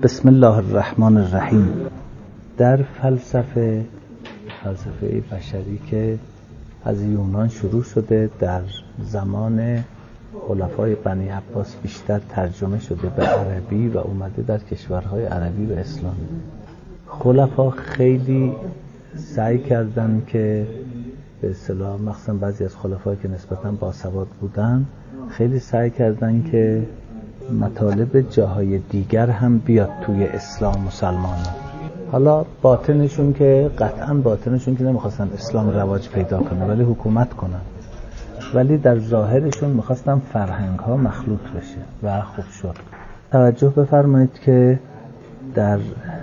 بسم الله الرحمن الرحیم. در فلسفه بشری که از یونان شروع شده، در زمان خلفای بنی عباس بیشتر ترجمه شده به عربی و اومده در کشورهای عربی و اسلامی. خلفا خیلی سعی کردن که به اصطلاح مخصوصا بعضی از خلفایی که نسبتاً باسواد بودن خیلی سعی کردن که مطالب جاهای دیگر هم بیاد توی اسلام مسلمانان. حالا باطنشون که قطعاً باطنشون که نمیخواستن اسلام رواج پیدا کنه ولی حکومت کنن، ولی در ظاهرشون میخواستن فرهنگ ها مخلوط بشه و خوب شد. توجه بفرمایید که در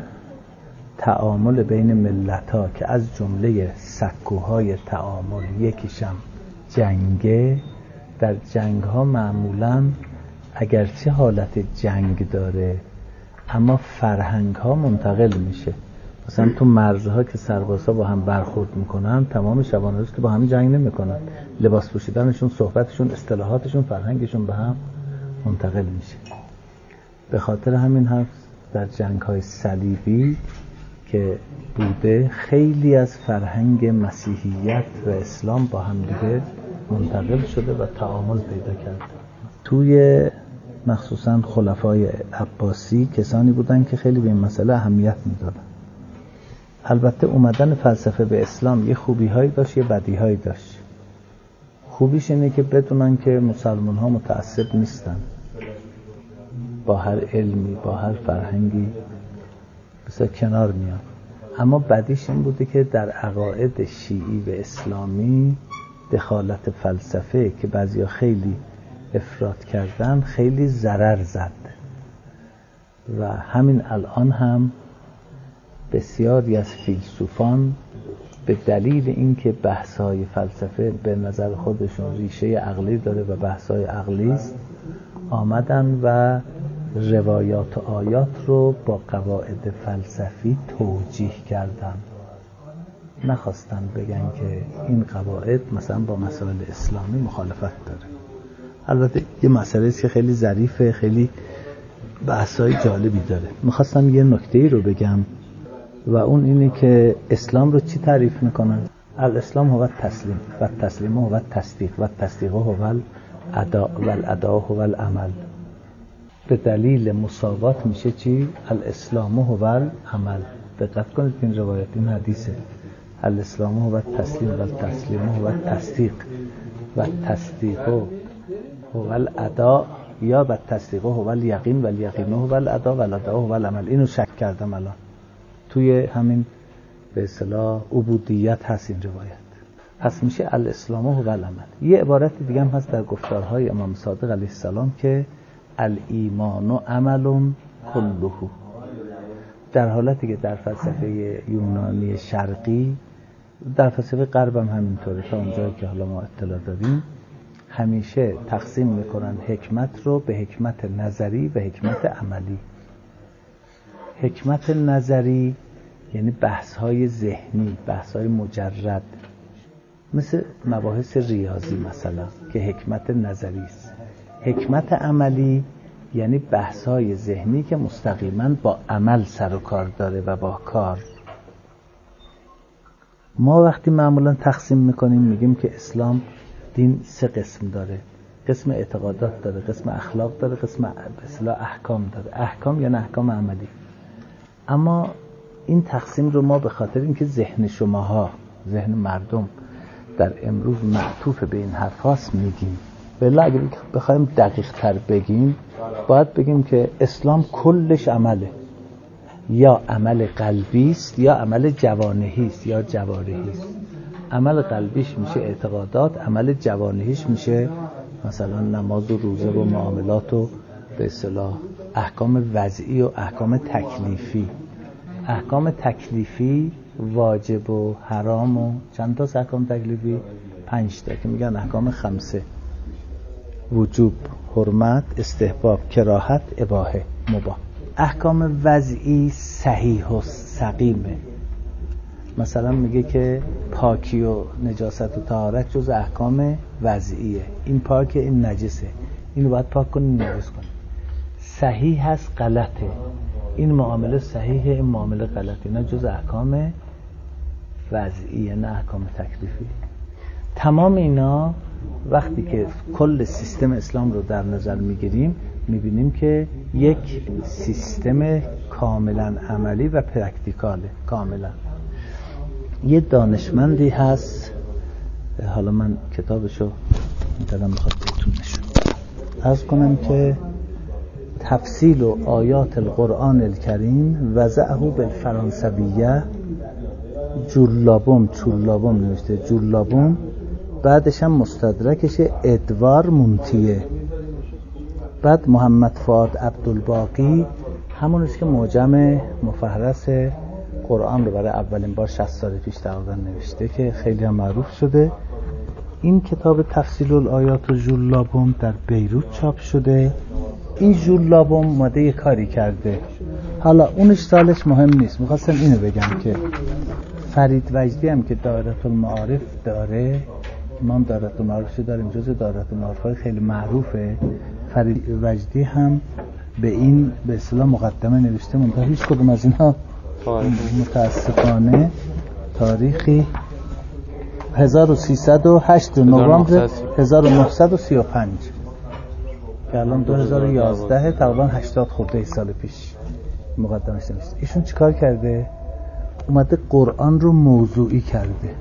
تعامل بین ملت ها که از جمله سکوهای تعامل یکیشم جنگه، در جنگ ها معمولاً اگرچه حالت جنگ داره اما فرهنگ ها منتقل میشه. مثلا تو مرزها که سربازها با هم برخورد میکنن تمام شبانه روز که با هم جنگ نمیکنن، لباس پوشیدنشون، صحبتشون، اصطلاحاتشون، فرهنگشون به هم منتقل میشه. به خاطر همین حرف در جنگ های صلیبی که بوده خیلی از فرهنگ مسیحیت و اسلام با هم دیگه منتقل شده و تعامل پیدا کرده. توی مخصوصا خلفای عباسی کسانی بودن که خیلی به این مسئله اهمیت میدادن. البته اومدن فلسفه به اسلام یه خوبی هایی داشت یه بدی هایی داشت. خوبیش اینه که بدونن که مسلمان ها متعصب نیستن، با هر علمی با هر فرهنگی بسیار کنار میان. اما بدیش این بوده که در عقاید شیعی و اسلامی دخالت فلسفه که بعضیا خیلی افراط کردن خیلی ضرر زد و همین الان هم بسیاری از فیلسوفان به دلیل اینکه بحث‌های فلسفه به نظر خودشون ریشه عقلی داره و بحث‌های عقلی است آمدن و روایات و آیات رو با قواعد فلسفی توجیه کردن. نخواستن بگن که این قواعد مثلا با مسائل اسلامی مخالفت داره. البته یه مسئله است که خیلی ظریفه، خیلی بحث‌های جالبی داره. می‌خواستم یه نکته‌ای رو بگم و اون اینه که اسلام رو چی تعریف میکنن؟ الاسلام هو التسلیم و التسلیم هو التصدیق و التصدیق هو الاداء و الاداء هو العمل. به دلیل مساوات میشه چی؟ الاسلام هو العمل. دقت کنید که این روایت، این حدیثه. الاسلام هو التسلیم و التسلیم هو التصدیق و التصدیق هو الاداء یا و التصدیق هو الیقین و الیقین هو الاداء و الاداء هو العمل. اینو شک کردم الان توی همین به اصطلاح عبودیت هست این روایت. پس میشه الاسلام هو العمل. یه عبارت دیگه هم هست در گفتارهای امام صادق علیه السلام که الایمان عمل کله. در حالتی که در فلسفه یونانی شرقی، در فلسفه غرب هم همینطوره، تا اونجایی که حالا ما اطلاع داریم همیشه تقسیم میکنن حکمت رو به حکمت نظری و حکمت عملی. حکمت نظری یعنی بحث‌های ذهنی، بحث‌های مجرد، مثل مباحث ریاضی مثلا که حکمت نظری است. حکمت عملی یعنی بحث‌های ذهنی که مستقیما با عمل سر و کار داره و با کار. ما وقتی معمولا تقسیم میکنیم میگیم که اسلام دین 3 قسم داره. قسم اعتقادات داره، قسم اخلاق داره، قسم به اصطلاح احکام داره. احکام یعنی احکام عملی. اما این تقسیم رو ما به خاطر اینکه ذهن شماها، ذهن مردم در امروز معطوف به این حرف هاست میگیم. بله اگر بخوایم دقیق تر بگیم باید بگیم که اسلام کلش عمله، یا عمل قلبی است یا عمل جوانحی است یا جوارحی است. عمل قلبیش میشه اعتقادات، عمل جوانحیش میشه مثلا نماز و روزه و معاملات و به اصطلاح احکام وضعی و احکام تکلیفی. احکام تکلیفی واجب و حرام و چند تا احکام تکلیفی؟ 5 تا که میگن احکام 5: وجوب، حرمت، استحباب، کراهت، اباحه، مباح. احکام وضعی صحیح و سقیمه. مثلا میگه که پاکی و نجاست و طهارت جز احکام وضعیه. این پاکه، این نجسه، اینو باید پاک کنی، نجس کنی. صحیح هست، غلطه. این معامله صحیحه، این معامله غلطه. اینا جز احکام وضعیه، نه احکام تکلیفی. تمام اینا وقتی که کل سیستم اسلام رو در نظر میگیریم میبینیم که یک سیستم کاملا عملی و پرکتیکاله. کاملا یه دانشمندی هست، حالا من کتابشو دارم میخواد بهتون نشون عرض کنم که تفصیل و آیات القرآن الکریم وضعه بالفرانسویه، چولابوم نوشته، جولابوم. بعدش هم مستدرکش ادوار مونتیه. بعد محمد فؤاد عبدالباقی همونیست که معجم مفهرس قرآن رو برای اولین بار 60 سال پیش تقریبا نوشته که خیلی هم معروف شده. این کتاب تفصیل الآیات و جولابوم در بیروت چاپ شده. این جولابوم اومده یه کاری کرده، حالا اونش سالش مهم نیست، میخواستم اینو بگم که فرید وجدی هم که دایره المعارف داره، امام دایره المعارف داریم، جزء دایره المعارف خیلی معروفه. فرید وجدی هم به این به اصطلاح مقدمه نوشته، منتها هیچ کدوم از اینها متاسفانه تاریخی 1308 نوامبر 1935 که الان 2011 تقریبا 80 خورده سال پیش مقدمش نوشته. ایشون چیکار کرده؟ اومده قرآن رو موضوعی کرده.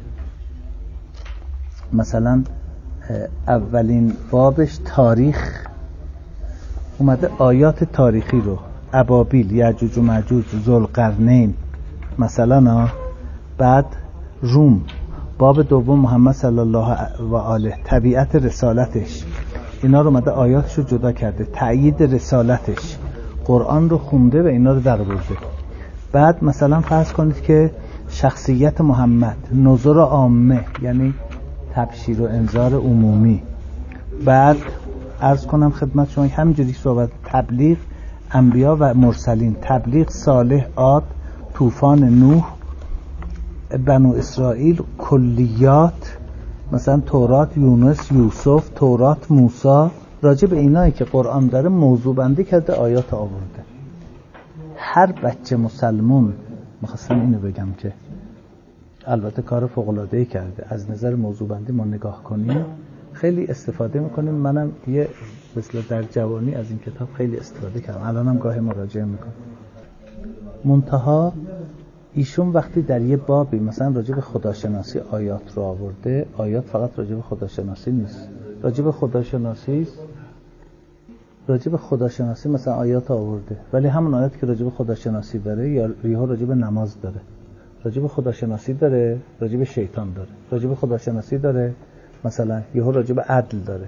مثلا اولین بابش تاریخ، اومده آیات تاریخی رو، ابابیل، یاجوج و ماجوج، ذوالقرنین مثلا. بعد روم، باب دوم محمد صلی الله و آله، طبیعت رسالتش، اینا رو اومده آیاتش رو جدا کرده، تأیید رسالتش، قرآن رو خونده و اینا رو در برده. بعد مثلا فرض کنید که شخصیت محمد، نظر عامه یعنی تبشیر و انذار عمومی. بعد عرض کنم خدمت شما همینجوری صحبت، تبلیغ انبیا و مرسلین، تبلیغ صالح، عاد، طوفان نوح، بنو اسرائیل، کلیات مثلا تورات یونس، یوسف، تورات موسی. راجع به اینایی که قرآن داره موضوع بندی کرده، آیات آورده. هر بچه مسلمون، میخواستم اینو بگم که البته کار فوق‌العاده‌ای کرده، از نظر موضوع بندی ما نگاه کنیم خیلی استفاده میکنیم. منم یه مثلا در جوانی از این کتاب خیلی استفاده کردم، الانم گاهی مراجعه میکنم. منتها ایشون وقتی در یه بابی مثلا راجع به خداشناسی آیات رو آورده، آیات فقط راجع به خداشناسی نیست، راجع به خداشناسی مثلا آیات آورده، ولی همون آیات که راجع به خداشناسی داره یا راجع به نماز داره، راجع به خداشناسی داره، راجع به شیطان داره، راجع به خداشناسی داره، مثلا یهو راجع به عدل داره.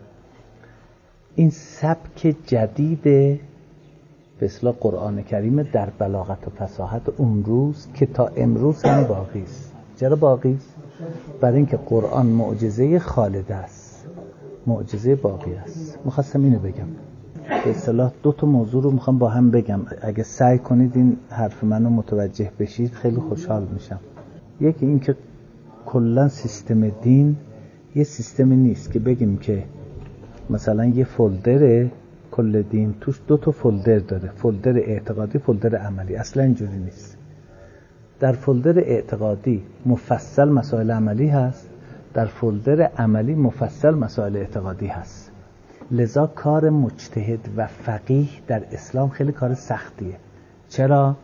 این سبک جدید به اصطلاح قرآن کریم در بلاغت و فصاحت اون روز که تا امروز هم باقی است. چرا باقی است؟ برای اینکه قرآن معجزه خالده است، معجزه باقی است. می‌خواستم اینو بگم. به اصطلاح دو تا موضوع رو میخوام با هم بگم، اگه سعی کنید این حرف منو متوجه بشید خیلی خوشحال میشم. یکی این که کلا سیستم دین یه سیستمی نیست که بگیم که مثلا یه فولدر کل دین توش دو تا فولدر داره، فولدر اعتقادی، فولدر عملی. اصلا اینجوری نیست. در فولدر اعتقادی مفصل مسائل عملی هست، در فولدر عملی مفصل مسائل اعتقادی هست. لذا کار مجتهد و فقیه در اسلام خیلی کار سختیه. چرا؟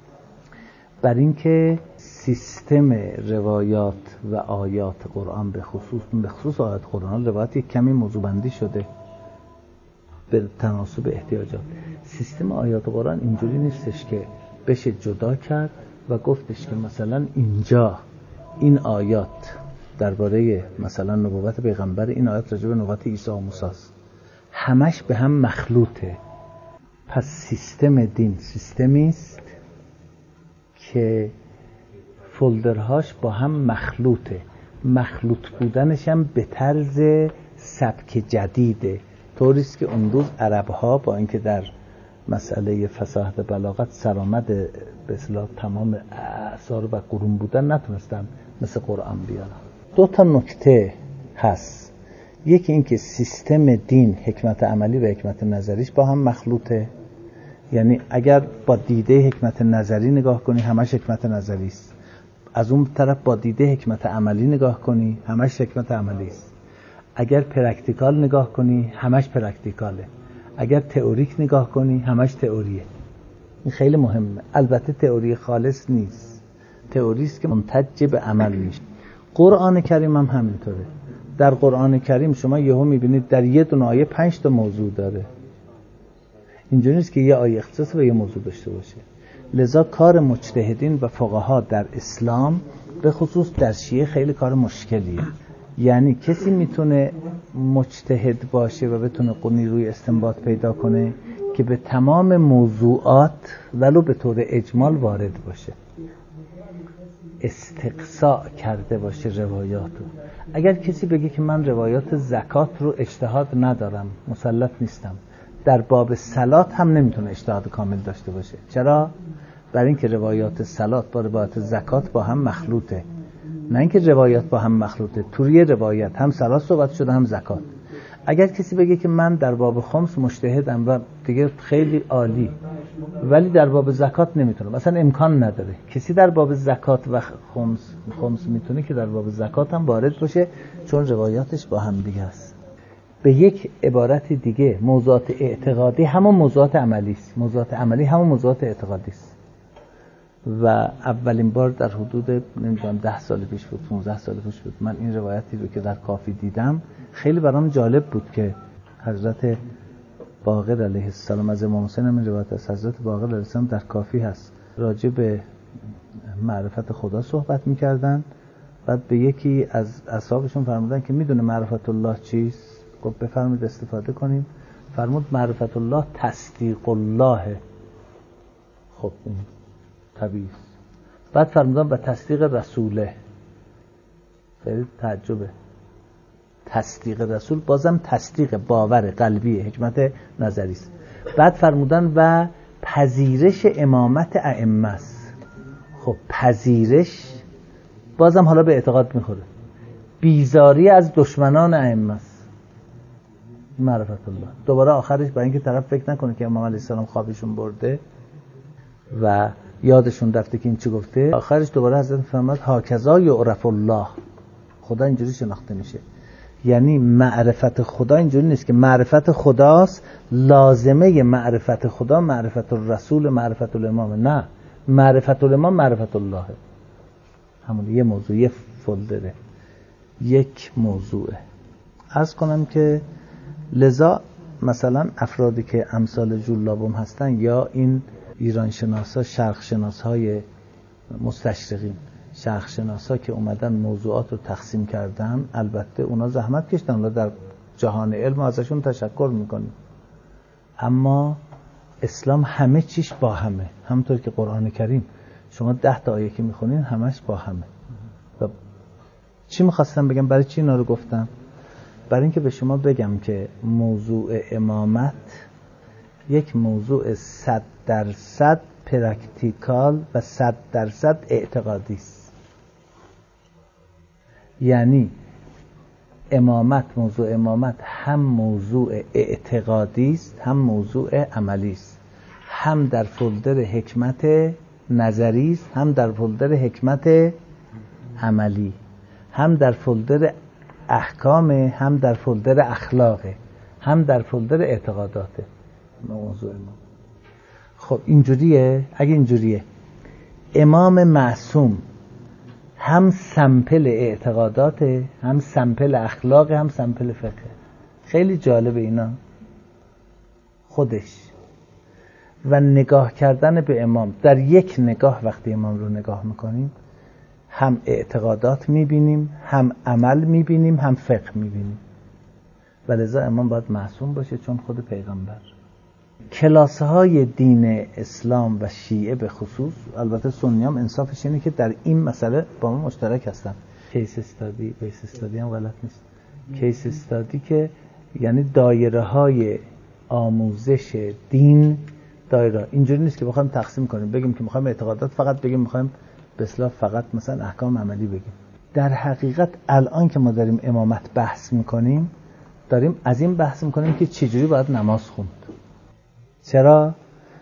بر اینکه سیستم روایات و آیات قرآن به خصوص آیات قرآن، روایات یک کمی موضوع بندی شده به تناسب احتیاجات. سیستم آیات قرآن اینجوری نیستش که بشه جدا کرد و گفتش که مثلا اینجا این آیات درباره مثلا نبوت پیغمبر، این آیات راجع به نبوت عیسی و موسی است. همش به هم مخلوطه. پس سیستم دین سیستمی است که فولدرهاش با هم مخلوطه. مخلوط بودنش هم به طرز سبک جدیده، طوریست که اون روز عرب‌ها با اینکه در مسئله فصاحت بلاغت سرآمد به اصطلاح تمام اعصار و قرون بودن، نتونستن مثل قرآن بیارن. دو تا نکته هست. یکی این که سیستم دین، حکمت عملی و حکمت نظریش با هم مخلوطه. یعنی اگر با دیده حکمت نظری نگاه کنی همش حکمت نظری است، از اون طرف با دیده حکمت عملی نگاه کنی همش حکمت عملی است. اگر پرکتیکال نگاه کنی همش پرکتیکاله، اگر تئوریک نگاه کنی همش تئوریه. این خیلی مهمه. البته تئوری خالص نیست، تئوری است که منتج به عمل میشه. قرآن کریم هم همینطوره. در قرآن کریم شما یهو میبینید در یه دونه آیه 5 تا موضوع داره. اینجوری نیست که یه آیه اختصاص به یه موضوع داشته باشه. لذا کار مجتهدین و فقها در اسلام به خصوص در شیعه خیلی کار مشکلیه. یعنی کسی میتونه مجتهد باشه و بتونه نیروی استنباط پیدا کنه که به تمام موضوعات ولو به طور اجمال وارد باشه، استقصاء کرده باشه روایاتو. اگر کسی بگه که من روایات زکات رو اجتهاد ندارم، مسلط نیستم، در باب صلات هم نمیتونه اجتهاد کامل داشته باشه. چرا؟ برای اینکه روایات صلات با روایات زکات با هم مخلوطه. نه اینکه روایات با هم مخلوطه، توی روایت هم صلات صحبت شده هم زکات. اگر کسی بگه که من در باب خمس مجتهدم و دیگه خیلی عالی، ولی در باب زکات نمیتونه، مثلا امکان نداره کسی در باب زکات و خمس میتونه که در باب زکات هم وارد باشه، چون روایاتش با هم دیگه است. به یک عبارت دیگه موضوعات اعتقادی همون موضوعات عملی است، موضوعات عملی همون موضوعات اعتقادی است. و اولین بار در حدود نمیدونم 10 سال پیش بود، 15 سال پیش بود، من این روایتی رو که در کافی دیدم خیلی برام جالب بود که حضرت باقر علیه السلام، از امام حسین هم این روایت از حضرت باقر علیه السلام در کافی هست، راجع به معرفت خدا صحبت می‌کردن. بعد به یکی از اصحابشون فرمودن که میدونه معرفت الله چیست؟ گفت بفرمایید استفاده کنیم. فرمود معرفت الله تصدیق الله. خب این طبیعی است. بعد فرمودن به تصدیق رسوله. خیلی تعجبه. تصدیق رسول بازم تصدیق باور قلبی، حکمت نظری است. بعد فرمودن و پذیرش امامت ائمه است. خب پذیرش بازم حالا به اعتقاد میخوره. بیزاری از دشمنان ائمه است. معرفت الله. دوباره آخرش برای اینکه طرف فکر نکنه که امام علیه السلام خوابشون برده و یادشون رفته که این چی گفته، آخرش دوباره حضرت فرمود هاکذا یعرف الله. خدا اینجوری شناخته میشه. یعنی معرفت خدا اینجوری نیست که معرفت خداست، لازمه معرفت خدا معرفت الرسول، معرفت الامام. نه، معرفت الامام معرفت الله. همون یه موضوع، یه فولدره، یک موضوعه. عرض کنم که لذا مثلا افرادی که امثال جلابم هستن یا این ایران شناسا، شرق شناسای مستشرقین، شرق شناسا که اومدن موضوعات رو تقسیم کردن، البته اونا زحمت کشتن، اونا در جهان علم ازشون تشکر میکنیم، اما اسلام همه چیش با همه. همونطور که قرآن کریم شما 10 تا آیه که میخونین همش با همه. و چی میخواستم بگم؟ برای چی اینا رو گفتم؟ برای اینکه به شما بگم که موضوع امامت یک موضوع 100% پرکتیکال و 100% اعتقادی است. یعنی امامت، موضوع امامت هم موضوع اعتقادی است هم موضوع عملی است، هم در فولدر حکمت نظری است هم در فولدر حکمت عملی، هم در فولدر احکام هم در فولدر اخلاق هم در فولدر اعتقاداته موضوع امام. خب اینجوریه. اگه اینجوریه امام معصوم هم سمپل اعتقاداته هم سمپل اخلاق هم سمپل فقه. خیلی جالبه اینا خودش. و نگاه کردن به امام، در یک نگاه وقتی امام رو نگاه میکنیم هم اعتقادات میبینیم هم عمل میبینیم هم فقه میبینیم. و لذا امام باید معصوم باشه چون خود پیغمبر. کلاس‌های دین اسلام و شیعه به خصوص، البته سنی هم انصافش اینه که در این مسئله با ما مشترک هستن. کیس استادی هم غلط نیست. کیس استادی که یعنی دایره های آموزش دین، دایره اینجوری نیست که بخوایم تقسیم کنیم بگیم که میخوایم اعتقادات فقط بگیم، میخوایم به اصطلاح فقط مثلا احکام عملی بگیم. در حقیقت الان که ما داریم امامت بحث میکنیم داریم از این بحث میکنیم که چجوری باید نماز خوند. چرا؟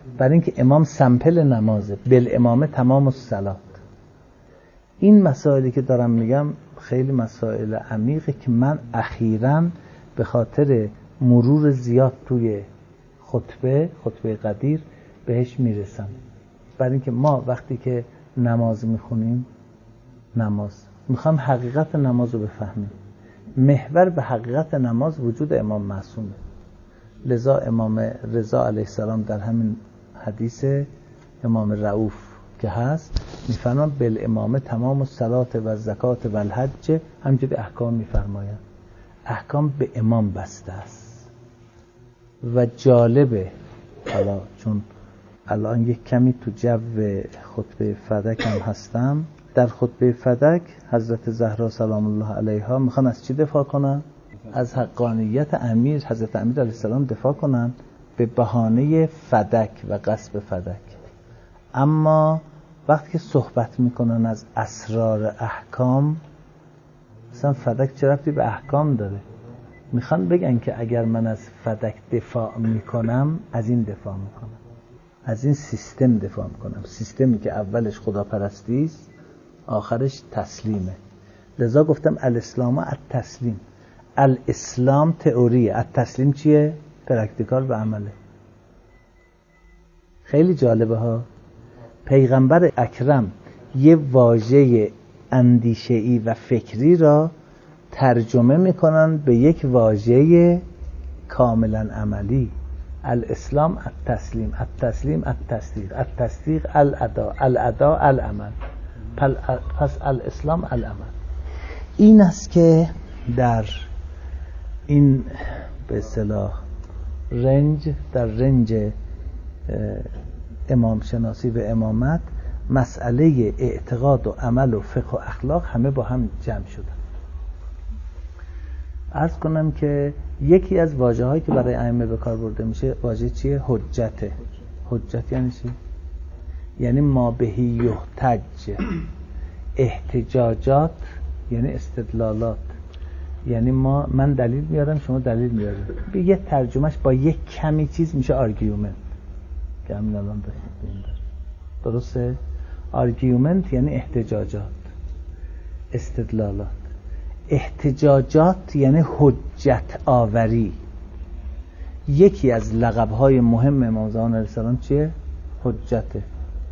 برای اینکه امام سمپل نمازه، بالامامه تمام الصلات. این مسائلی که دارم میگم خیلی مسائل عمیقه که من اخیراً به خاطر مرور زیاد توی خطبه قدیر بهش میرسم. برای اینکه ما وقتی که نماز میخونیم، میخوام حقیقت نماز رو بفهمیم. محور به حقیقت نماز وجود امام معصومه. لذا امام رضا علیه السلام در همین حدیث امام رؤوف که هست میفرمان بالامامه تمام الصلات و زکات و الحج، همینجوری احکام میفرماید. احکام به امام بسته است. و جالبه، حالا چون الان یک کمی تو جو خطبه فدک هم هستم، در خطبه فدک حضرت زهرا سلام الله علیها میخوان از چی دفاع کنن؟ از حقانیت امیر حضرت امیر علیه السلام دفاع کنن به بهانه فدک و غصب فدک. اما وقتی که صحبت میکنن از اسرار احکام، مثلا فدک چه ربطی به احکام داره؟ میخوان بگن که اگر من از فدک دفاع میکنم، از این دفاع میکنم، از این سیستم دفاع میکنم، سیستمی که اولش خداپرستی است، آخرش تسلیمه. لذا گفتم الاسلام التسلیم. الاسلام تئوریه، التسلیم چیه؟ پرکتیکال به عمله. خیلی جالبه ها. پیغمبر اکرم یه واژه اندیشه‌ای و فکری را ترجمه میکنن به یک واژه کاملا عملی. الاسلام التسلیم، التسلیم التصدیق، التصدیق الاداء، الاداء العمل. پس الاسلام العمل. این است که در این به اصطلاح در رنج امام شناسی و امامت، مسئله اعتقاد و عمل و فقه و اخلاق همه با هم جمع شدن. عرض کنم که یکی از واژه‌هایی که برای ائمه به کار برده میشه واژه چیه؟ حجته. حجت یعنی چی؟ یعنی ما بهی یحتج. احتجاجات یعنی استدلالات، یعنی من دلیل میارم، شما دلیل میارید. به یه ترجمهش با یک کمی چیز میشه آرگیومنت که همین الان داریم. درسته؟ آرگیومنت یعنی احتجاجات، استدلالات. احتجاجات یعنی حجت آوری. یکی از لقب‌های مهم امام زمان علیه السلام چیه؟ حجته.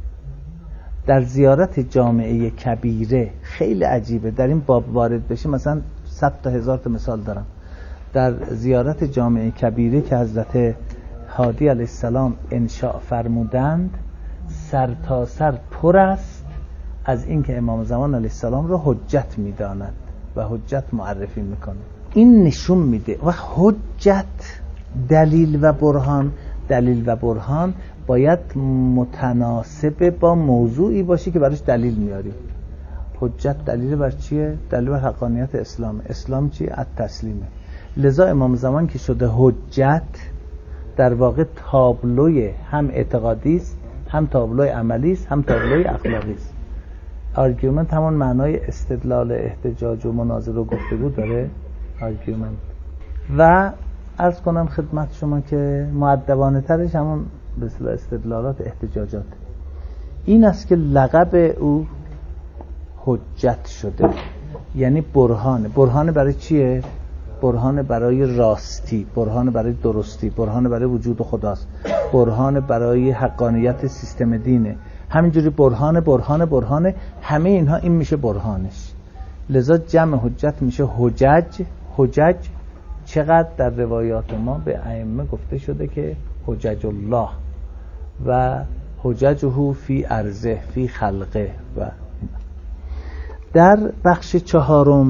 در زیارت جامعه کبیره خیلی عجیبه، در این باب وارد بشه مثلا 100 تا 1000 تا مثال دارم. در زیارت جامعه کبیره که حضرت هادی علیه السلام انشاء فرمودند، سر تا سر پر است از اینکه امام زمان علیه السلام رو حجت می‌داند و حجت معرفی میکنه. این نشون میده و حجت، دلیل و برهان باید متناسب با موضوعی باشه که براش دلیل میاری. حجت دلیل بر چیه؟ دلیل بر حقانیت اسلام. اسلام چیه؟ التسلیمه. لذا امام زمان که شده حجت، در واقع تابلوی هم اعتقادی است، هم تابلوی عملی است، هم تابلوی اخلاقی است. آرگومنت همون معنای استدلال، احتجاج و مناظره و گفتگو داره. آرگومنت. و عرض کنم خدمت شما که مؤدبانه ترش همون به اصطلاح استدلالات، احتجاجات. این است که لقب او حجت شده، یعنی برهان برای چیه؟ برهان برای راستی، برهان برای درستی، برهان برای وجود خداست، برهان برای حقانیت سیستم دینه. همینجوری برهان همه اینها این میشه برهانش. لذا جمع حجت میشه حجج. چقدر در روایات ما به ائمه گفته شده که حجج الله و حججه فی ارضه فی خلقه. و در بخش 4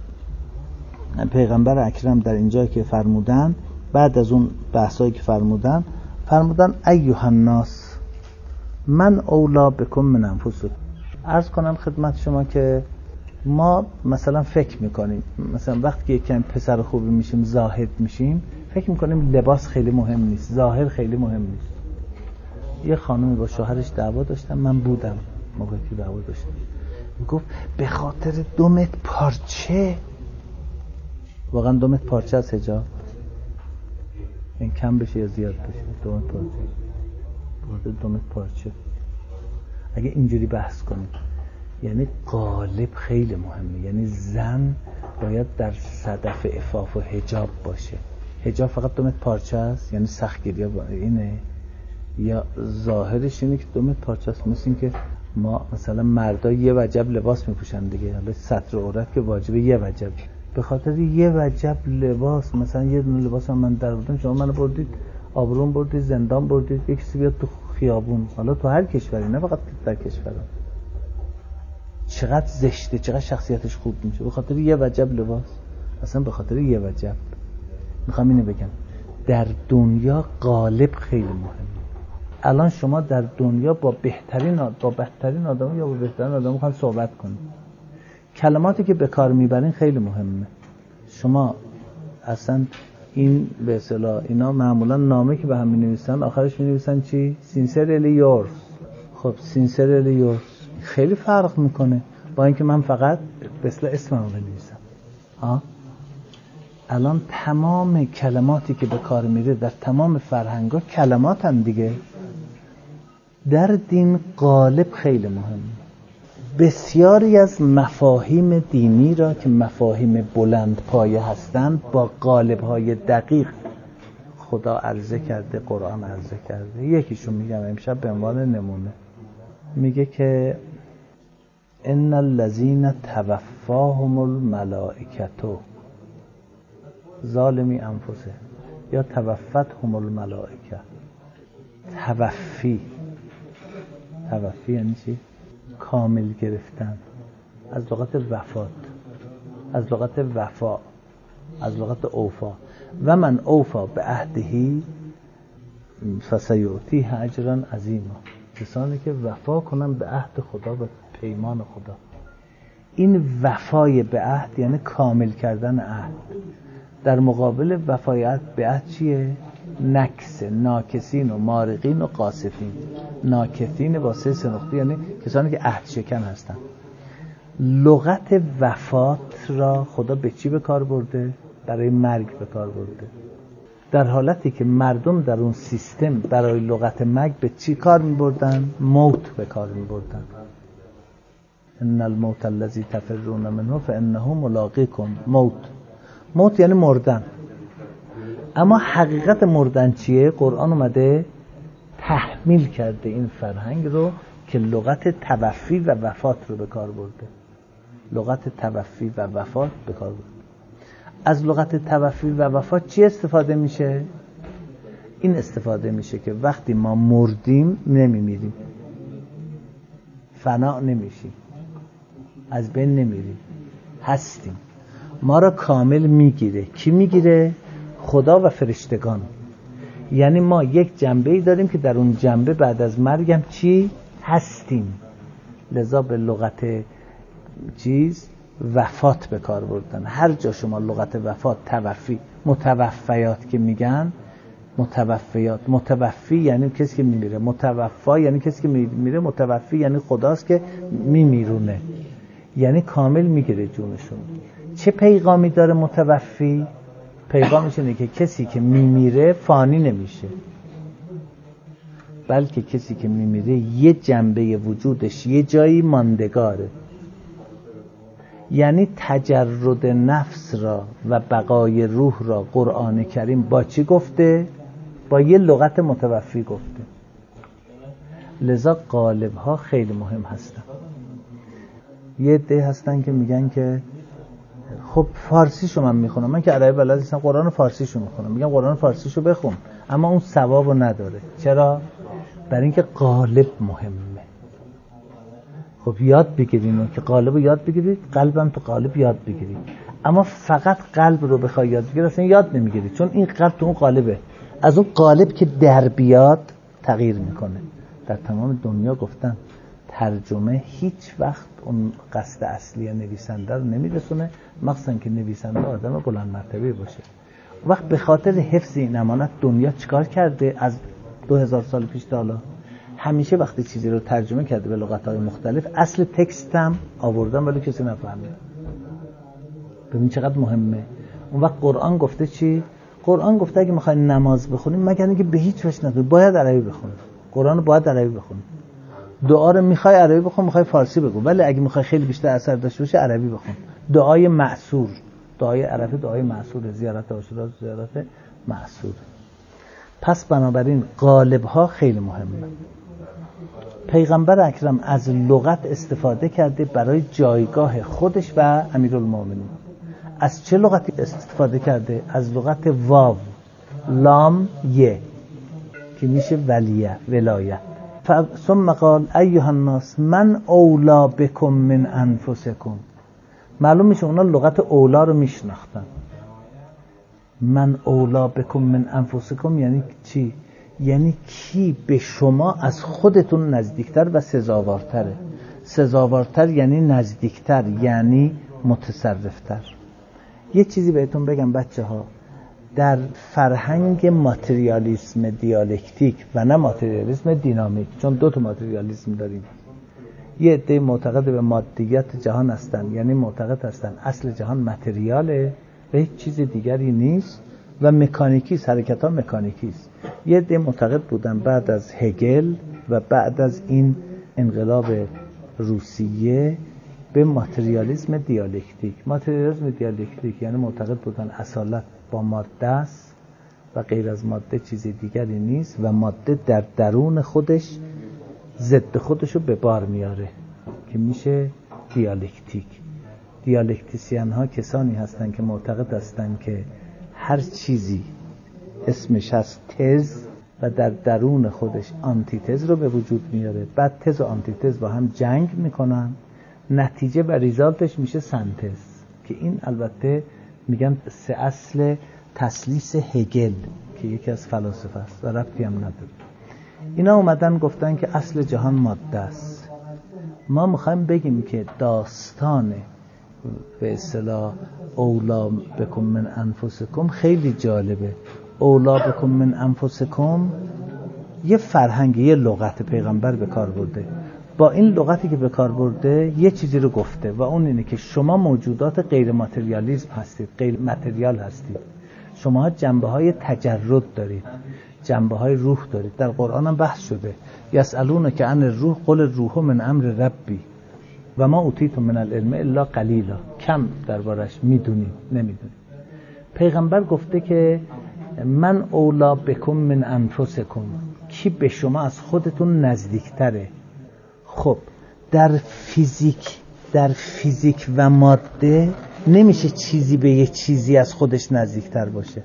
پیغمبر اکرم در اینجا که فرمودن، بعد از اون بحثایی که فرمودن ایها الناس من اولا بکم من انفسکم. عرض کنم خدمت شما که ما مثلا فکر میکنیم، مثلا وقتی که یکم پسر خوبی میشیم، زاهد میشیم، فکر میکنیم لباس خیلی مهم نیست، ظاهر خیلی مهم نیست. یه خانومی با شوهرش دعوا داشتن، من بودم موقعی که دعوا داشتن، گفت به خاطر 2 متر پارچه. واقعا 2 متر پارچه از حجاب این کم بشه یا زیاد بشه؟ 2 متر پارچه. برده دومت پارچه. اگه اینجوری بحث کنیم یعنی قالب خیلی مهمه. یعنی زن باید در صدف عفاف و حجاب باشه. حجاب فقط دومت پارچه است یعنی سختگیری اینه، یا ظاهرش اینه که دومت پارچه است؟ مثل این که ما مثلا مردا یه وجب لباس میپوشن دیگه، حالا ستر عورت که واجبه یه وجب، به خاطر یه وجب لباس مثلا یه دونه لباس هم من در بردم، شما منو بردید آبروم بردید، زندان بردید، یک کسی بیاد تو خیابون، حالا تو هر کشوری نه فقط در کشورم، چقدر زشته، چقدر شخصیتش خوب میشه به خاطر یه وجب لباس. اصلا به خاطر یه وجب. میخوام اینو بگم در دنیا قالب خیلی مهمه. الان شما در دنیا با بدترین آدم یا با بهترین آدم میخوان صحبت کنید، کلماتی که به کار میبرین خیلی مهمه. شما اصلا این به اصطلاح اینا معمولا نامه که به هم مینویسن آخرش مینویسن چی؟ sincerely yours. خب sincerely yours خیلی فرق میکنه با اینکه من فقط به اصطلاح اسممو بنویسم. الان تمام کلماتی که به کار میره در تمام فرهنگ‌ها کلماتن دیگه. در دین قالب خیلی مهمه. بسیاری از مفاهیم دینی را که مفاهیم بلند پایه هستند با قالب‌های دقیق خدا عرضه کرده، قرآن عرضه کرده. یکیشو میگم امشب به عنوان نمونه. میگه که ان الذين توفاهم الملائکه ظالمی انفسه، یا توفتهم الملائکه. توفی یعنی چی؟ کامل گرفتن، از لغت وفات، از لغت وفا، از لغت اوفا. و من اوفا به عهدهی فسیؤتیه اجرا عظیما. کسانی که وفا کنن به عهد خدا و پیمان خدا. این وفای به عهد یعنی کامل کردن عهد. در مقابل وفای به عهد چیه؟ نکس، ناکسین و مارقین و قاسفین. ناکسین با 3 نقطه یعنی کسانی که عهد شکن هستن. لغت وفات را خدا به چی به کار برده؟ برای مرگ به کار برده. در حالتی که مردم در اون سیستم برای لغت مرگ به چی کار می بردن؟ موت به کار می بردن. ان الموت الذی تفرون منه فانه ملاقیکم. موت یعنی مردن. اما حقیقت مردن چیه؟ قرآن اومده تحمیل کرده این فرهنگ رو که لغت توفی و وفات رو به کار برده. لغت توفی و وفات به کار برده. از لغت توفی و وفات چی استفاده میشه؟ این استفاده میشه که وقتی ما مردیم نمیمیریم، فنا نمیشیم، از بین نمیریم، هستیم. ما را کامل میگیره. کی میگیره؟ خدا و فرشتگان. یعنی ما یک جنبه‌ای داریم که در اون جنبه بعد از مرگم چی؟ هستیم. لذا به لغت وفات به کار بردن. هر جا شما لغت وفات، توفی، متوفیات که میگن، متوفی یعنی کسی که میمیره، متوفا یعنی کسی که میمیره، متوفی یعنی خداست که میمیرونه، یعنی کامل میگیره جونشون. چه پیغامی داره متوفی؟ پیغامش اینه که کسی که میمیره فانی نمیشه، بلکه کسی که میمیره یه جنبه وجودش یه جایی ماندگاره. یعنی تجرد نفس را و بقای روح را قرآن کریم با چی گفته؟ با یه لغت متوفی گفته. لذا قالب ها خیلی مهم هستن. یه عده هستن که میگن که خب فارسیشو من میخونم، من که عربی بلد نیستم، قرآن فارسیشو میخونم. میگم قرآن فارسیشو بخون، اما اون ثوابو نداره. چرا؟ برای اینکه قالب مهمه. خب یاد بگیرین که قالب رو یاد بگیرید، قلبم تو قالب یاد بگیرید. اما فقط قلب رو بخوای یاد بگیری اصلا یاد نمیگیری، چون این قلب تو اون قالبه. از اون قالب که در بیاد تغییر میکنه. در تمام دنیا گفتن ترجمه هیچ وقت اون قصد اصلی نویسنده رو نمیرسونه، مخصوصا که نویسنده آدم بلند مرتبه باشه. وقت به خاطر حفظ این امانت دنیا چیکار کرده؟ از 2000 سال پیش تا حالا همیشه وقتی چیزی رو ترجمه کرده به لغت‌های مختلف، اصل تکست هم آوردن ولی کسی نفهمه. ببین چقدر مهمه. اون وقت قرآن گفته چی؟ قرآن گفته اگه میخواین نماز بخونید مگر اینکه به هیچ وجه نخونید، باید عربی بخونید. قرآن رو باید عربی بخونی. دعا رو میخوای عربی بخون، میخوای فارسی بگو، ولی اگه میخوای خیلی بیشتر اثر داشته باشه عربی بخون. دعای معصور، دعای عرفه دعای معصور، زیارت عاشورا زیارت معصور. پس بنابراین قالب ها خیلی مهمه. پیغمبر اکرم از لغت استفاده کرده برای جایگاه خودش و امیرالمومنین. از چه لغتی استفاده کرده؟ از لغت واو لام یه که میشه ولیه، ولایت. ثم قال ایها الناس من اولا بکم من انفسکم. معلوم میشه اونا لغت اولا رو میشناختن. من اولا بکم من انفسکم یعنی چی؟ یعنی کی به شما از خودتون نزدیکتر و سزاوارتره. سزاوارتر یعنی نزدیکتر، یعنی متصرفتر. یه چیزی بهتون بگم بچه ها، در فرهنگ ماتریالیسم دیالکتیک و نه ماتریالیسم دینامیک، چون دو تا ماتریالیسم داریم، یه عده معتقد به مادیت جهان هستن، یعنی معتقد هستن اصل جهان متریاله و هیچ چیز دیگری نیست و مکانیکی است، حرکت ها مکانیکی است. یه عده معتقد بودن بعد از هگل و بعد از این انقلاب روسیه به ماتریالیسم دیالکتیک. ماتریالیسم دیالکتیک یعنی معتقد بودن اصالت با ماده است و غیر از ماده چیزی دیگری نیست و ماده در درون خودش ضد خودش رو به بار میاره که میشه دیالکتیک. دیالکتیسیان ها کسانی هستند که معتقد هستند که هر چیزی اسمش هست تز و در درون خودش آنتی تز رو به وجود میاره، بعد تز و آنتی تز با هم جنگ میکنن، نتیجه و ریزالتش میشه سنتز که این البته میگن سه اصل تثلیث هگل که یکی از فلاسفه است و ربطی هم نداره. اینا اومدن گفتن که اصل جهان ماده است. ما میخوایم بگیم که داستان به اصطلاح اولا بکم من انفسکم خیلی جالبه. اولا بکم من انفسکم یه فرهنگ، یه لغت پیغمبر به کار برده. با این لغتی که به کار برده یه چیزی رو گفته و اون اینه که شما موجودات غیر ماتریالیسم هستید، غیر ماتریال هستید. شما جنبه های تجرد دارید، جنبه های روح دارید. در قرآن هم بحث شده یسألونک عن الروح قل الروح من امر ربی و ما اوتیتم من العلم الا قلیلا. کم دربارش میدونیم، نمیدونیم. پیغمبر گفته که من اولا بکم من انفسکم، کی به شما از خودتون نزدیکتره. خب در فیزیک و ماده نمیشه چیزی به یه چیزی از خودش نزدیکتر باشه.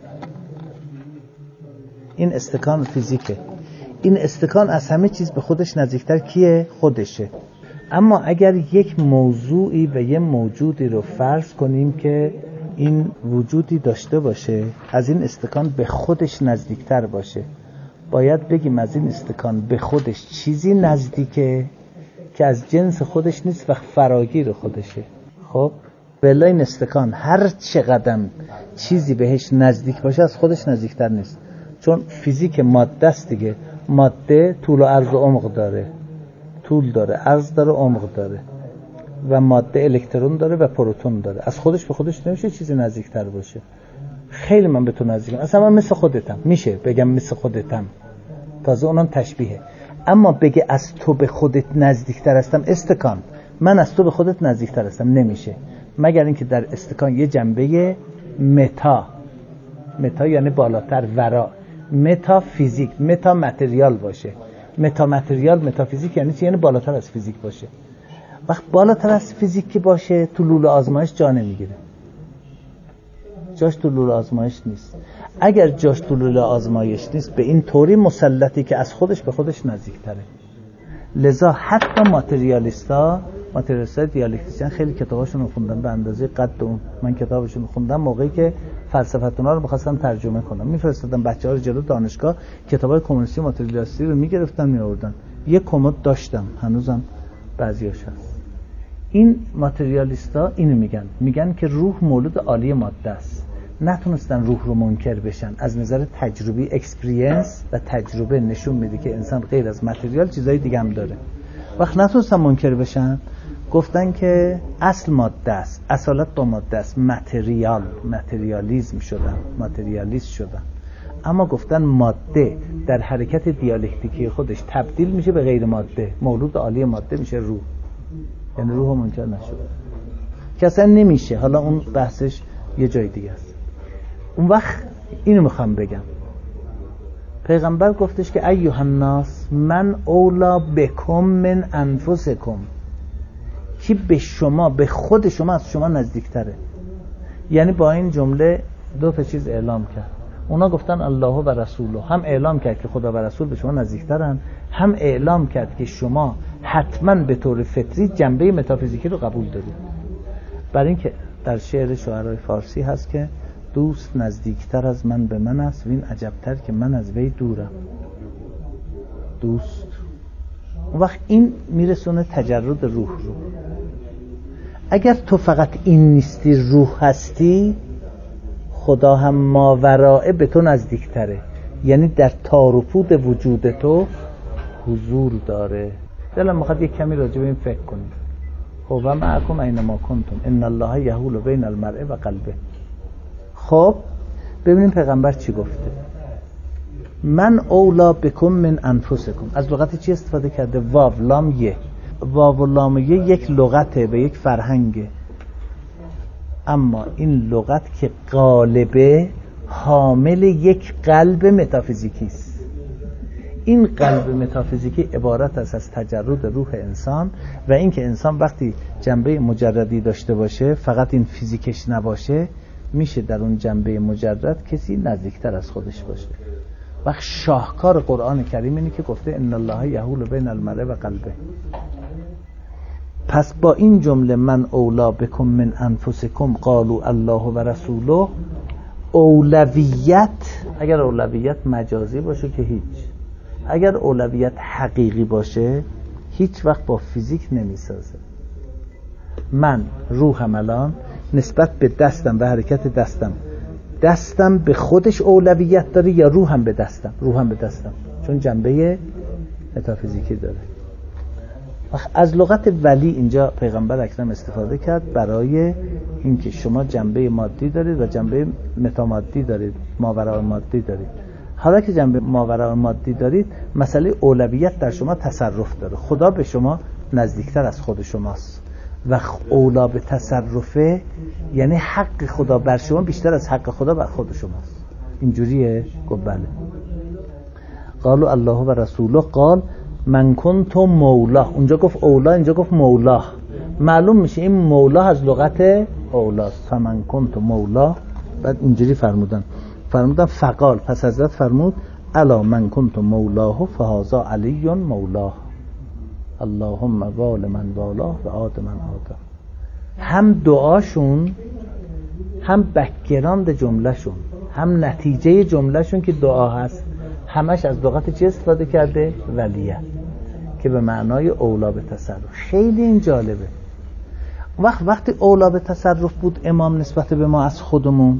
این استکان فیزیکه، این استکان از همه چیز به خودش نزدیکتر کیه؟ خودشه. اما اگر یک موضوعی و یه موجودی رو فرض کنیم که این وجودی داشته باشه، از این استکان به خودش نزدیکتر باشه، باید بگیم از این استکان به خودش چیزی نزدیکه که از جنس خودش نیست و فراگیر خودشه. خب بلا این استکان هر چقدر چیزی بهش نزدیک باشه از خودش نزدیکتر نیست، چون فیزیک ماده است دیگه. ماده طول و عرض و عمق داره، طول داره، عرض داره، عمق داره و ماده الکترون داره و پروتون داره. از خودش به خودش نمیشه چیزی نزدیکتر باشه. خیلی من به تو نزدیکم، اصلا من مثل خودتم، میشه بگم مثل خودتم، تازه اونم تشبیهه. اما بگه از تو به خودت نزدیکتر هستم، استکان من از تو به خودت نزدیکتر هستم، نمیشه مگر اینکه در استکان یه جنبه متا یعنی بالاتر، ورا، متا فیزیک، متا متریال باشه. متا متریال، متا فیزیک یعنی چی؟ یعنی بالاتر از فیزیک باشه. وقت بالاتر از فیزیک که باشه تو لوله آزمایش جا نمیگیره، جاش تو لوله آزمایش نیست. اگر جاش تو لوله آزمایش نیست به این طوری مسلطی که از خودش به خودش نزدیکتره. لذا حتی ماتریالیستا دیالکتیسیان خیلی کتاباشون رو خوندن به اندازه قد اون. من کتابشون رو خوندم موقعی که فلسفته‌ها رو می‌خواستم ترجمه کنم، می‌فرستادم بچه‌ها رو جلو دانشگاه کتابای کمونیستی ماتریالیستی رو می‌گرفتن می‌آوردن. یه کمد داشتم، هنوزم بعضیاش هست. این ماتریالیستا اینو میگن که روح مولود عالی ماده است. نتونستن روح رو منکر بشن. از نظر تجربی اکسپریانس و تجربه نشون میده که انسان غیر از متریال چیزای دیگه هم داره. وقت نتونستن منکر بشن، گفتن که اصل ماده است، اصالت با ماده است، ماتریالیسم شدن. اما گفتن ماده در حرکت دیالکتیکی خودش تبدیل میشه به غیر ماده، مولود عالی ماده میشه روح، یعنی روح منجر نشد که اصلا نمیشه. حالا اون بحثش یه جای دیگه است. اون وقت اینو میخوام بگم، پیغمبر گفتش که ایها الناس من اولا بکم من انفسکم، کی به شما، به خود شما از شما نزدیکتره. یعنی با این جمله دو تا چیز اعلام کرد. اونا گفتن الله و رسوله، هم اعلام کرد که خدا و رسول به شما نزدیکترن، هم اعلام کرد که شما حتما به طور فطری جنبه متافیزیکی رو قبول دارید. برای اینکه در شعر شاعرای فارسی هست که دوست نزدیکتر از من به من است، وین عجبتر که من از وی دورم. دوست اون وقت این میرسونه تجرد روح رو. اگر تو فقط این نیستی، روح هستی، خدا هم ماورائه به تو نزدیکتره، یعنی در تار و پود وجود تو حضور داره. دلم میخواد یک کمی راجع به این فکر کنیم. هو معکم اینما کنتم ان الله یحول بین المرء و قلبه. خب ببینیم پیغمبر چی گفته. من اولا بکم من انفسکم، از لغت چی استفاده کرده؟ واو لام یه. واو لام یه یک لغته به یک فرهنگه، اما این لغت که غالبه حامل یک قلب متافیزیکی است. این قلب متافیزیکی عبارت است از تجرد روح انسان و اینکه انسان وقتی جنبه مجردی داشته باشه، فقط این فیزیکش نباشه، میشه در اون جنبه مجرد کسی نزدیکتر از خودش باشه. وقت شاهکار قرآن کریم اینه که گفته ان الله یحول بین المرء و قلبه. پس با این جمله من اولا بکم من انفسکم قالوا الله و رسوله، اولویت، اگر اولویت مجازی باشه که هیچ، اگر اولویت حقیقی باشه هیچ وقت با فیزیک نمیسازه. من روحم الان نسبت به دستم و حرکت دستم به خودش اولویت داره یا روحم به دستم؟ روحم به دستم، چون جنبه متافیزیکی داره. از لغت ولی اینجا پیغمبر اکرم استفاده کرد برای اینکه شما جنبه مادی دارید و جنبه متامادی دارید، ماوراء مادی دارید. حالا که جنبه ماوراء مادی دارید، مسئله اولویت در شما تصرف داره. خدا به شما نزدیکتر از خود شماست و اولا به تصرفه، یعنی حق خدا بر شما بیشتر از حق خدا بر خود شماست. اینجوریه؟ گفت بله. قالوا الله و رسوله قال من کنت مولاه. اونجا گفت اولا، اینجا گفت مولاه. معلوم میشه این مولا از لغت اولاست. فمن کنت مولاه. بعد اینجوری فرمودن فقال، پس حضرت فرمود الا من کنت مولاه فهذا علی مولاه اللهم وال من والاه و عاد من عاده. هم دعاشون، هم بک‌گراند جملهشون، هم نتیجه جملهشون که دعا هست، همش از لغت چی استفاده کرده؟ ولیه، که به معنای اولا به تصرف. خیلی این جالبه. وقتی اولا به تصرف بود امام نسبت به ما از خودمون،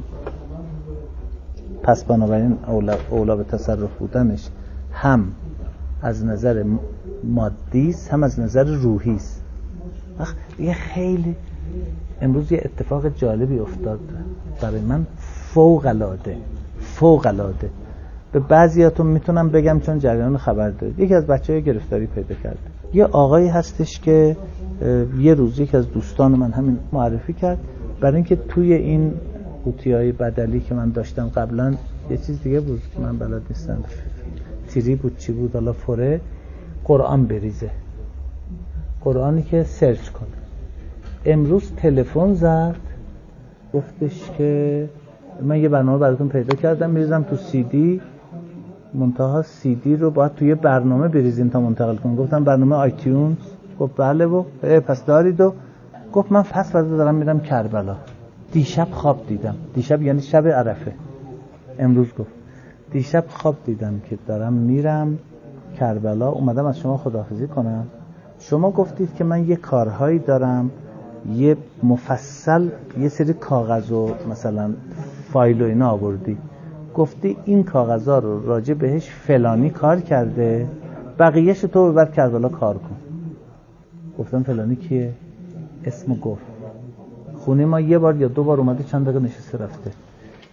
پس بنابراین اولا به تصرف بودنش هم از نظر مادی است، هم از نظر روحی است. یه خیلی امروز یه اتفاق جالبی افتاد برای من، فوق العاده. به بعضیاتون میتونم بگم چون جریان خبر دارید. یکی از بچه‌ها گرفتاری پیدا کرده. یه آقایی هستش که یه روز یکی از دوستان من همین معرفی کرد، برای اینکه توی این قوطی‌های بدلی که من داشتم قبلا یه چیز دیگه بود که من بلد نیستم، تیری بود چی بود، حالا فوره قرآن بریزه، قرآنی که سرچ کنه. امروز تلفن زد گفتش که من یه برنامه براتون پیدا کردم میریزم تو سی دی، منتها سی دی رو باید توی برنامه بریزین تا منتقل کنم. گفتم برنامه آیتیونز؟ گفت بله. و پس دارید؟ و گفت من پس فردا دارم میرم کربلا. دیشب خواب دیدم، دیشب یعنی شب عرفه، امروز گفت دیشب خواب دیدم که دارم میرم کربلا، اومدم از شما خداحافظی کنم. شما گفتید که من یه کارهایی دارم، یه مفصل یه سری کاغذ و مثلا فایل و اینا آوردی، گفتی این کاغذا رو راجع بهش فلانی کار کرده، بقیه‌اش تو ببر کربلا کار کن. گفتم فلانی کیه؟ اسمو گفت. خونه ما یه بار یا دو بار اومده چند دقیقه نشسته رفته.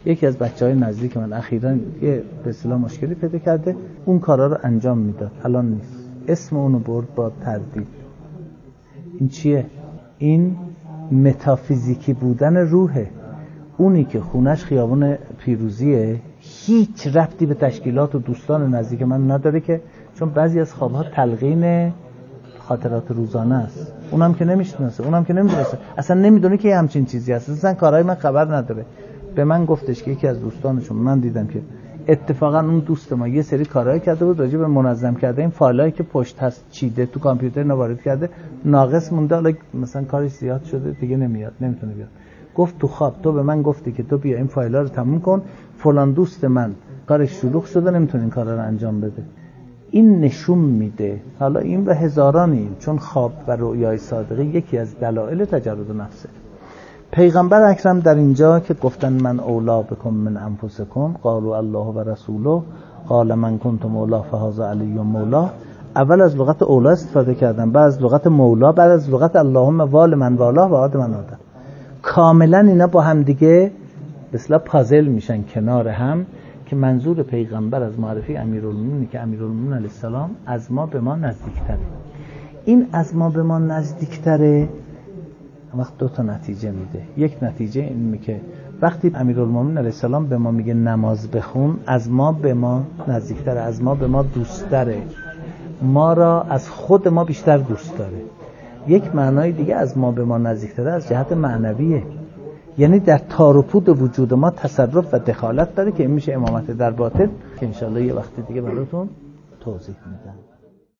یکی از بچهای نزدیک من اخیراً یه به اصطلاح مشکلی پیدا کرده، اون کارا رو انجام میداد، الان نیست، اسم اونو برد با تردید. این چیه؟ این متافیزیکی بودن روحه. اونی که خونش خیابون پیروزیه هیچ ربطی به تشکیلات و دوستان نزدیک من نداره، که چون بعضی از خوابها تلقین خاطرات روزانه است، اونم که نمیشناسه، اونم که نمیدونسته، اصلا نمیدونه که همچین چیزی هست، اصلا کارهای من خبر نداره. به من گفتش که یکی از دوستانشون، من دیدم که اتفاقا اون دوست ما یه سری کارهای کرده بود راجع به منظم کرده این فایلایی که پشت هست چیده تو کامپیوتر وارد کرده، ناقص مونده، حالا مثلا کارش زیاد شده دیگه نمیاد، نمیتونه بیاد. گفت تو خواب تو به من گفتی که تو بیا این فایل‌ها رو تموم کن، فلان دوست من کارش شلوغ شده نمیتونه این کارا رو انجام بده. این نشون میده، حالا این به هزارانی، چون خواب و رؤیای صادقه یکی از دلایل تجرد نفسه. پیغمبر اکرم در اینجا که گفتن من اولا بکم من انفسکم قالوا الله و رسوله قال من کنت مولا فهذا علی مولا، اول از لغت اولا استفاده کردن، بعد از لغت مولا، بعد از لغت اللهم وال من والا و عاد من عاد. کاملا اینا با هم دیگه به اصطلاح پازل میشن کنار هم، که منظور پیغمبر از معرفی امیرالمومنین که امیرالمومنین علیه السلام از ما به ما نزدیکتره. این از ما به ما نزدیکتره وقت دو تا نتیجه میده. یک نتیجه اینه که وقتی امیرالمومنین علیه السلام به ما میگه نماز بخون، از ما به ما نزدیکتره، از ما به ما دوست‌تره، ما را از خود ما بیشتر دوست داره. یک معنای دیگه از ما به ما نزدیکتره از جهت معنویه، یعنی در تار و پود وجود ما تصرف و دخالت داره، که این میشه امامت در باطن، که انشالله یه وقت دیگه براتون توضیح میدم.